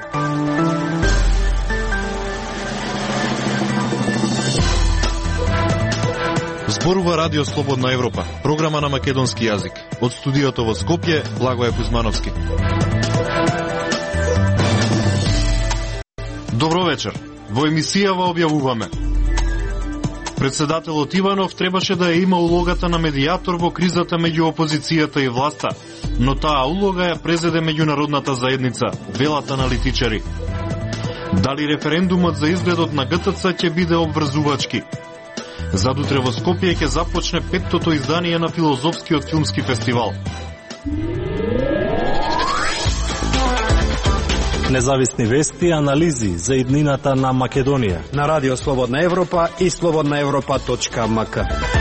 Зборува Радио Слободна Европа, програма на македонски јазик. Од студиото во Скопје, Благоје Кузмановски. Добро вечер. Во емисијава објавуваме: председателот Иванов требаше да ја има улогата на медијатор во кризата меѓу опозицијата и власта, но таа улога ја презеде меѓународната заедница, велат аналитичари. Дали референдумот за изгледот на ГТЦ ќе биде обврзувачки? Задутре во Скопје ќе започне 5-тото издание на филозофскиот филмски фестивал. Независни вести и анализи за иднината на Македонија на Радио Слободна Европа и slobodnaevropa.mk.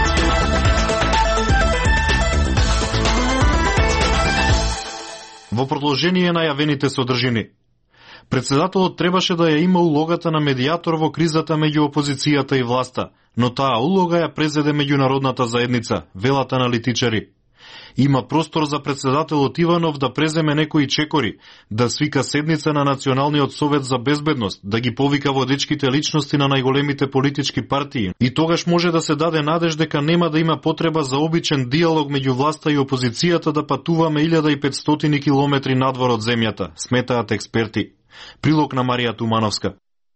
Во продолжение на јавените содржини. Председателот требаше да ја има улогата на медијатор во кризата меѓу опозицијата и власта, но таа улога ја презеде меѓународната заедница, велат аналитичари. Има простор за председателот Иванов да преземе некои чекори, да свика седница на Националниот совет за безбедност, да ги повика водечките личности на најголемите политички партии, и тогаш може да се даде надеж дека нема да има потреба за обичен диалог меѓу власта и опозицијата да патуваме 1500 километри надвор од земјата, сметаат експерти. Прилог на Марија Тумановска.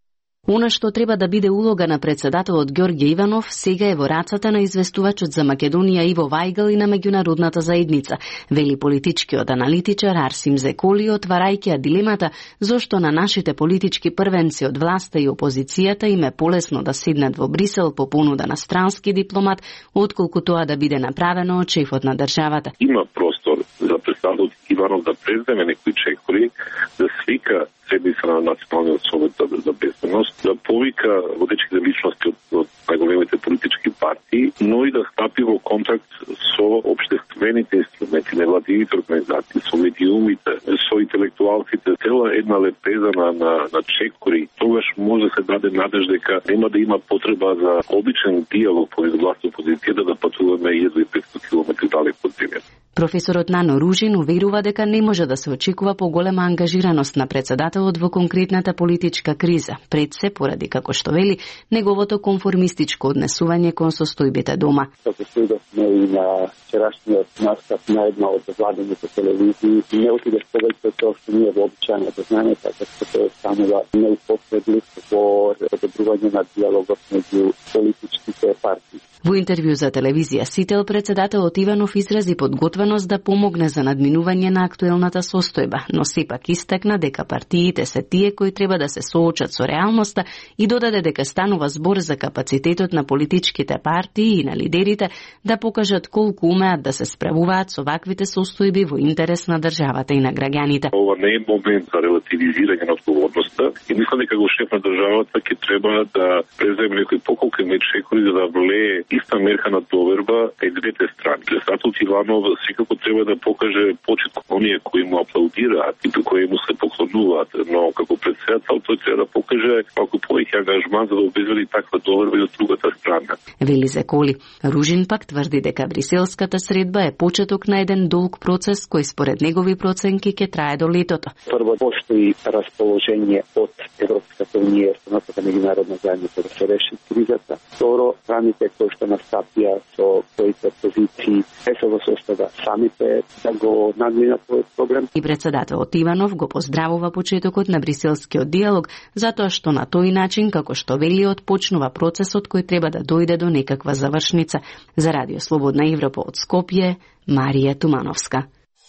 Она што треба да биде улога на председателот Ѓорѓе Иванов сега е во рацата на известувачот за Македонија Иво Вајгал и на меѓународната заедница, вели политичкиот аналитичар Арсим Зеколи, отварајќи ја дилемата зошто на нашите политички првенци од власта и опозицијата им е полесно да седнат во Брисел по понуда на странски дипломат, отколку тоа да биде направено од шефот на државата. Има простор за председателот Иванов да преземе некои чекори, да свика седница на Националниот совет за безбедност, да повика водечките личности од најголемите политички партии, но и да стапи во контакт со општествените инструменти, невладините организации, со медиумите, со интелектуалците, цела една лепеза на чекори. Тогаш може да се даде надеж дека нема да има потреба за обичен диалог помеѓу власта и опозицијата да патуваме 1500 километри далеку од земјата. Професорот Нано Ружин уверува дека не може да се очекува поголема ангажираност на председателот во конкретната политичка криза, пред се поради, како што вели, неговото конформистичко однесување кон состојбите дома. Како следовме и на вчерашниот настап на една од владените телевизии, не отиде повеќе од тоа што ние вообичаено знаеме, така што тоа станува неупотребив во одобрување на диалогот меѓу политичките партии. Во интервју за телевизија Сител, председателот Иванов изрази подготвеност да помогне за надминување на актуелната состојба, но сепак истакна дека партиите се тие кои треба да се соочат со реалноста и додаде дека станува збор за капацитетот на политичките партии и на лидерите да покажат колку умеат да се справуваат со ваквите состојби во интерес на државата и на граѓаните. Ова не е момент за релативизирање на одговорноста и мислам дека го шеф на државата ќе треба да преземе некои поколкени чекори за да влее иста мерка на доверба и двете страни. Председателот Иванов секако треба да покаже почит кон оние кои му аплаудираат и кои му се поклонуваат, но како председател тој треба да покаже малку повеќе ангажман за да обезбеди таква доверба и од другата страна. Вели Зеколи. Ружин пак тврди дека бриселската средба е почеток на еден долг процес кој според негови проценки ќе трае до летото. Прво, постои расположение од Европската унија, останатата меѓународна заедница да се реши кризата. Второ, страните кои што настапија со своите позиции не се во состојба самите да го надминат тој проблем. И председателот Иванов го поздравува почетокот на бриселскиот диалог затоа што на тој начин, како што вели, почнува процесот кој треба да дојде до некаква завршница. За Радио Слободна Европа од Скопје, Марија Тумановска.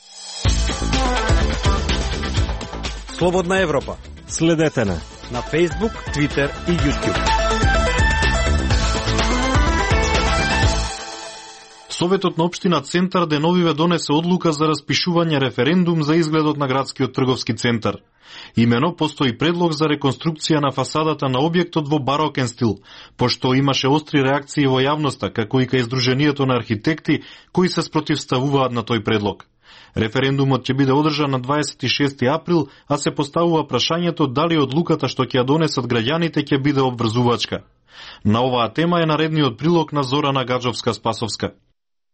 Слободна Европа. Следете на Facebook, Twitter и YouTube. Советот на општина Центар деновиве донесе одлука за распишување референдум за изгледот на градскиот трговски центар. Имено постои предлог за реконструкција на фасадата на објектот во барокен стил, пошто имаше остри реакции во јавноста, како и кај Сдруженијето на архитекти, кои се спротивставуваат на тој предлог. Референдумот ќе биде одржан на 26 април, а се поставува прашањето дали одлуката што ќе ја донесат граѓаните ќе биде обврзувачка. На оваа тема е наредниот прилог на Зорана Гаджовска-Спасовска.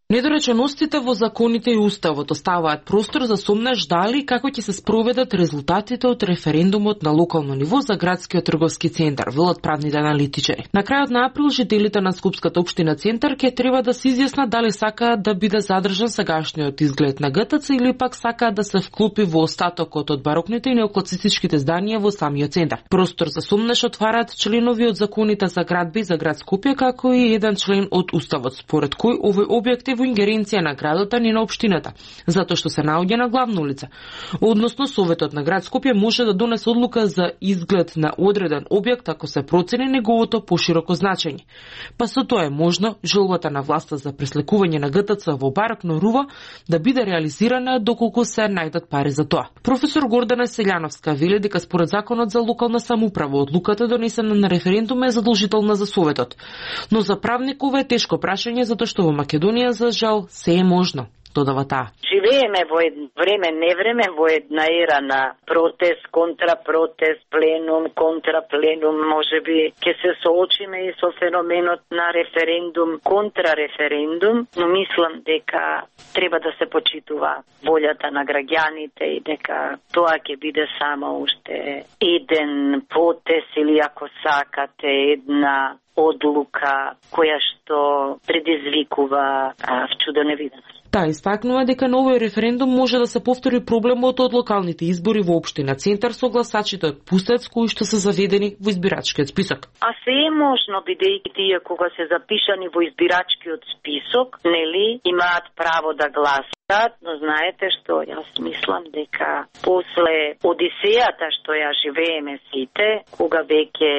Недореченостите во законите и уставот оставаат простор за сомнеш дали како ќе се спроведат резултатите од референдумот на локално ниво за градскиот трговски центар, велат правните аналитичари. На крајот на април жителите на Скопската општина Центар ќе треба да се изјаснат дали сакаат да биде задржан сегашниот изглед на ГТЦ или пак сакаат да се вклупи во остатокот од барокните и неокласицичките зданија во самиот центар. Простор за сомнеш отвараат членови од законите за градби за град Скопје, како и еден член од уставот, според кој овој објект во ингеренција на градот, а не на општината, затоа што се наоѓа на главна улица. Односно, Советот на град Скопје може да донесе одлука за изглед на одреден објект ако се процени неговото пошироко значење. Па со тоа е можно желбата на власта за пресликување на ГТЦ во барокно руво да биде реализирана доколку се најдат пари за тоа. Професор Гордана Селјановска вели дека според законот за локална самоуправа одлуката донесена на референдум е задолжителна за Советот. Но за правник ова е тешко прашање затоа што во Македонија за жал се е можно, додава таа. Живееме во време, невреме, во една ера на протест, контрапротест, пленум, контрапленум, можеби ќе се соочиме и со феноменот на референдум, контрареферендум, но мислам дека треба да се почитува волјата на граѓаните и дека тоа ќе биде само уште еден потез или ако сакате една одлука која што предизвикува чудо невиденост. Таа истакнува дека на овој референдум може да се повтори проблемот од локалните избори во општина Центар со гласачите од Пустец кои што се заведени во избирачкиот список. А се е можно, бидејќи тие кога се запишани во избирачкиот список, нели, имаат право да гласат, но знаете што, јас мислам дека после одисејата што ја живееме сите, кога веќе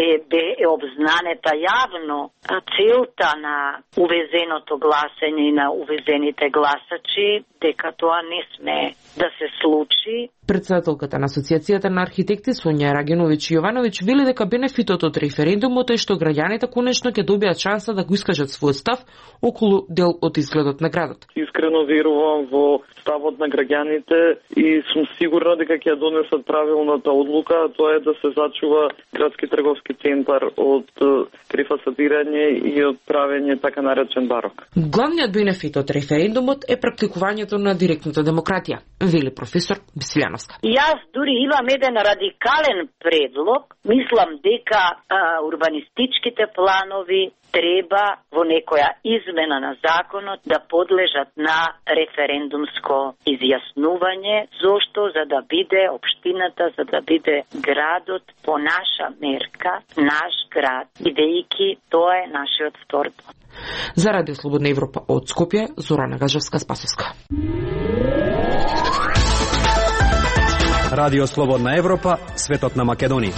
е обзнанета јавно целта на увезеното гласење и на увезените гласачи, дека тоа не сме да се случи. Председателката на Асоциацијата на архитекти Сонја Рагиновиќ Јовановиќ вели дека бенефитот од референдумот е што граѓаните конечно ќе добијат шанса да го искажат својот став околу дел од изгледот на градот. Искрено верувам во ставот на граѓаните и сум сигурна дека ќе донесат правилната одлука, а тоа е да се зачува градски трговски центар од префасадирање и од правење така наречен барок. Главниот бенефит од референдумот е практикувањето на директната демократија, вели професор Бисилјановска. Јас дури имам еден радикален предлог. Мислам дека урбанистичките планови треба во некоја измена на законот да подлежат на референдумско изјаснување, зошто за да биде општината, за да биде градот по наша мерка, наш град, бидејќи тоа е нашиот втор дом. За Радио Слободна Европа од Скопје, Зорана Гажевска-Спасовска. Радио Слободна Европа, светот на Македонија.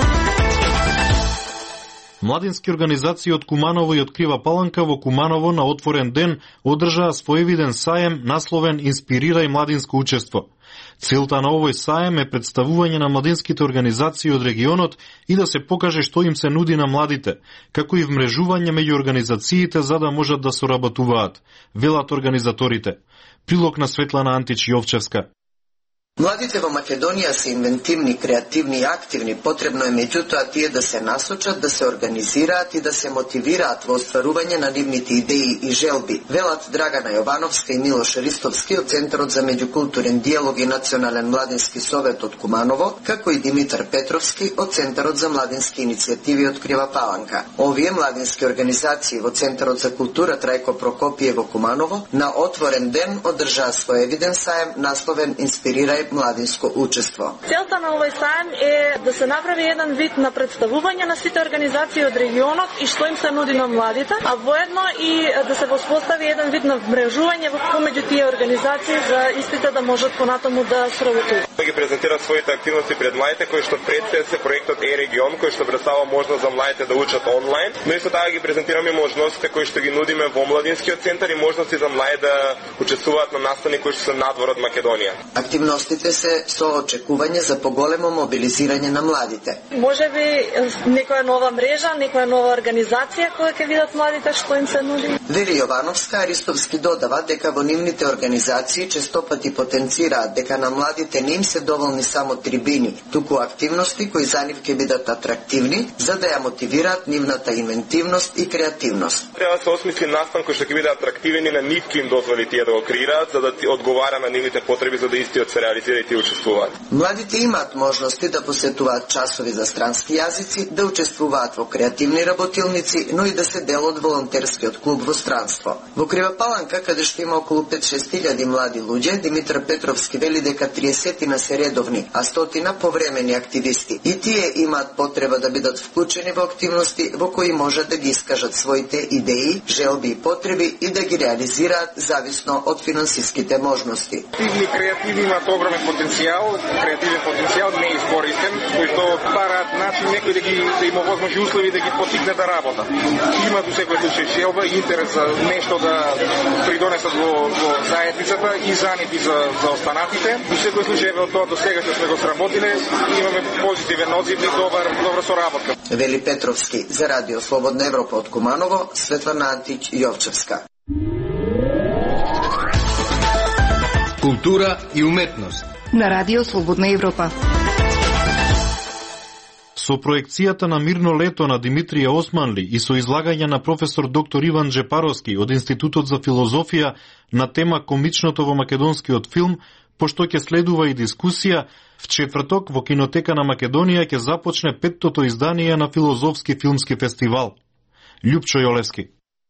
Младински организации од Куманово и од Крива Паланка во Куманово на отворен ден одржаа своевиден саем насловен Инспирирај младинско учество. Целта на овој саем е представување на младинските организации од регионот и да се покаже што им се нуди на младите, како и вмрежување меѓу организациите за да можат да соработуваат, велат организаторите. Прилог на Светлана Антич Јовчевска. Младите во Македонија се инвентивни, креативни и активни, потребно е меѓутоа тие да се насочат, да се организираат и да се мотивираат во остварување на нивните идеи и желби, велат Драгана Јовановска и Милош Ристовски од Центарот за меѓукултурен диалог и Национален младински совет од Куманово, како и Димитар Петровски од Центарот за младински иницијативи од Крива Паланка. Овие младински организации во Центарот за култура Трајко Прокопиев во Куманово на отворен ден одржаа своевиден саем насловен Инспирирај младинско учество. Целта на овој саем е да се направи еден вид на представување на сите организации од регионот и што им се нуди на младите, а воедно и да се воспостави еден вид на вмрежување помеѓу тие организации за истите да можат понатаму да сработуваат. Да ги презентира своите активности пред младите кои што предстои се проектот Е-регион кој што представува можност за младите да учат онлайн, но исто така ги презентираме можностите кои што ги нудиме во младинскиот центар и можности за млади да учествуваат на настани кои што се надвор од Македонија. Активностите согласите се со очекување за поголемо мобилизирање на младите. Може би некоја нова мрежа, некоја нова организација која ќе видат младите што им се нуди. Вели Јовановска, Аристовски додава дека во нивните организации честопати потенцираат дека на младите не им се доволни само трибини, туку активности кои за нив ќе бидат атрактивни, за да ја мотивираат нивната инвентивност и креативност. Треба да се осмисли настан кој што ќе биде атрактивен и на нив ќе им дозволи тие да го креираат, за да ти одговара на нивните потреби за да истиот се реализираат и учествуваат. Младите имаат можности да посетуваат часови за странски јазици, да учествуваат во креативни работилници, но и да се дел од волонтерскиот клуб во странство. Во Крива Паланка, каде што има околу 5-6 млади луѓе, Димитар Петровски вели дека 30 се редовни, а 100 повремени активисти. И тие имаат потреба да бидат вклучени во активности во кои можат да ги искажат своите идеи, желби и потреби и да ги реализираат зависно од финансиските можности. Активни креативни имаат огромен креативен потенцијал неискористен, кој што бараат начин некој да има возможни услови да ги потикне да работат. Имаат во секој случај желба и интерес за нешто да придонесат во заедницата и за нив и за останатите. Во секој случај во тоа до сега што сме го сработиле, имаме позитивен одзив и добра соработка. Вели Петровски за Радио Слободна Европа од Куманово, Светлана Антич Јовчевска. Култура и уметност на Радио Слободна Европа. Со проекцијата на Мирно лето на Димитрија Османли и со излагање на професор доктор Иван Джепаровски од Институтот за филозофија на тема комичното во македонскиот филм, пошто ќе следува и дискусија, в четврток во Кинотека на Македонија ќе започне 5-тото издание на Филозофски филмски фестивал. Љупчо Јолевски.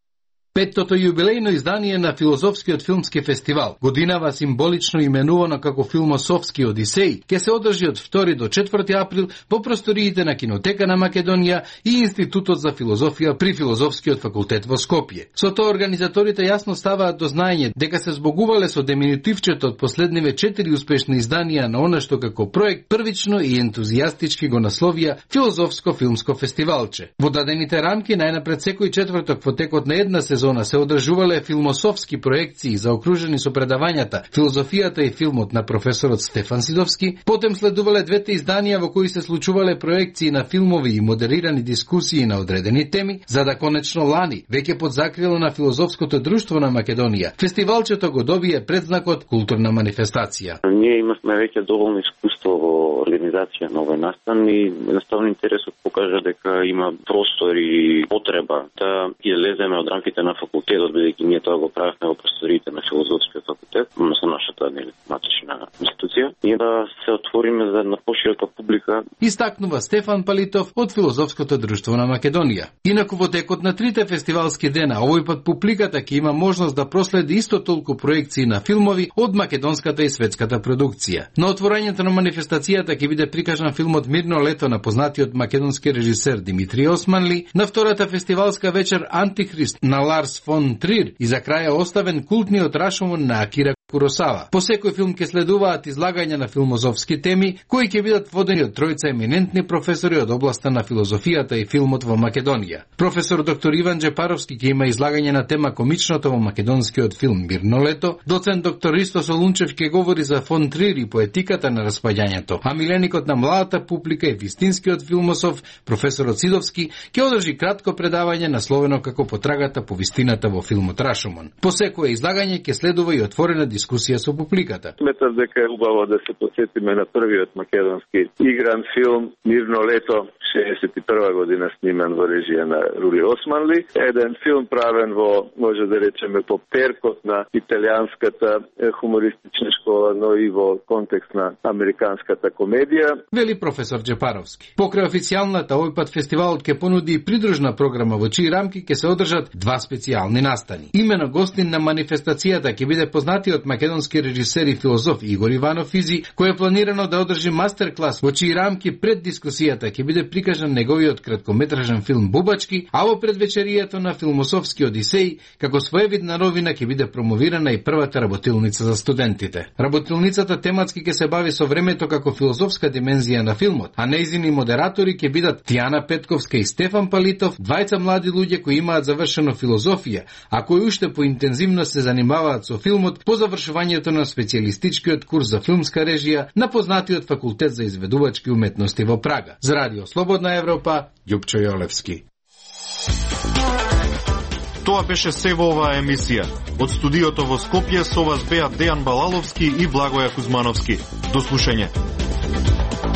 Петтото јубилејно издание на Филозофскиот филмски фестивал, годинава символично именувано како Филмософски Одисеј, ќе се одржи од 2 до 4 април во просториите на Кинотека на Македонија и Институтот за филозофија при Филозофскиот факултет во Скопје. Со тоа организаторите јасно ставаат до знаење дека се збогувале со деминутивчето од последниве 4 успешни изданија на она што како проект првично и ентузијастички го насловија Филозофско филмско фестивалче. Во дадените рамки најнапред секој четврток во текот на една сезона се одржувале филмософски проекции заокружени со предавањата Филозофијата и филмот на професорот Стефан Сидовски, потем следувале двете изданија во кои се случувале проекции на филмови и модерирани дискусии на одредени теми, за да конечно лани, веќе под закрила на Филозофското друштво на Македонија, фестивалчето го добие предзнакот културна манифестација. Ние имавме веќе доволно искуство во организација на овој настан и едноставно интересот покажа дека има простор и потреба да ги леземе од рамките на факултетот, бидејќи ние тоа го правевме во просториите на Филозофскиот факултет, со нашата матична институција, и да се отвориме за на поширока публика. Истакнува Стефан Палитов од Филозофското друштво на Македонија. Инаку во текот на 3 фестивалски дена, овој пат публиката ќе има можност да проследи исто толку проекции на филмови од македонската и светската продукција. На отворањето на манифестацијата ќе биде прикажан филмот Мирно лето на познатиот македонски режисер Димитрија Османли, на втората фестивалска вечер Антихрист на Ларс фон Трир и за краја оставен култниот Рашомон на Акира Куросава. По секој филм ќе следуваат излагања на филмозофски теми, кои ќе бидат водени од тројца еминентни професори од областа на филозофијата и филмот во Македонија. Професор доктор Иван Джепаровски ќе има излагање на тема комичното во македонскиот филм Мирно лето, доцент доктор Ристо Солунчев ќе говори за фон Трир и поетиката на распаѓањето, а миленикот на младата публика и вистинскиот филмософ, професорот Сидовски, ќе одржи кратко предавање насловено како Потрагата по вистината во филмот Рашомон. По секое излагање ќе следува и отворена дискусија со публиката. Сметам дека е убаво да се посетиме на првиот македонски игран филм Мирно лето, 61 година снимен во режија на Рули Османли. Еден филм правен во, може да речеме, по перкот на италијанската хумористична школа, но и во контекст на американската комедија. Вели професор Джепаровски. Покрај официјалната, овој пат фестивалот ќе понуди и придружна програма во чии рамки ќе се одржат 2 специјални настани. Имено гостин на манифестацијата ќе биде познатиот македонски режисер и филозоф Игор Иванов Изи, кој е планирано да одржи мастер-клас во чии рамки пред дискусијата ќе биде прикажан неговиот краткометражен филм Бубачки, а во предвечеријето на Филмософски Одисеј, како своевидна новина ќе биде промовирана и првата работилница за студентите. Работилницата тематски ќе се бави со времето како филозофска димензија на филмот, а нејзини модератори ќе бидат Тијана Петковска и Стефан Палитов, двајца млади луѓе кои имаат завршено филозофија, а кои уште поинтензивно се занимаваат со филмот по завршување завршувањето на специјалистичкиот курс за филмска режија на познатиот факултет за изведувачки уметности во Прага. За Радио Слободна Европа, Љупчо Јолевски. Тоа беше се во оваа емисија. Од студиото во Скопје со вас беа Дејан Балаловски и Благоја Кузмановски. До слушање.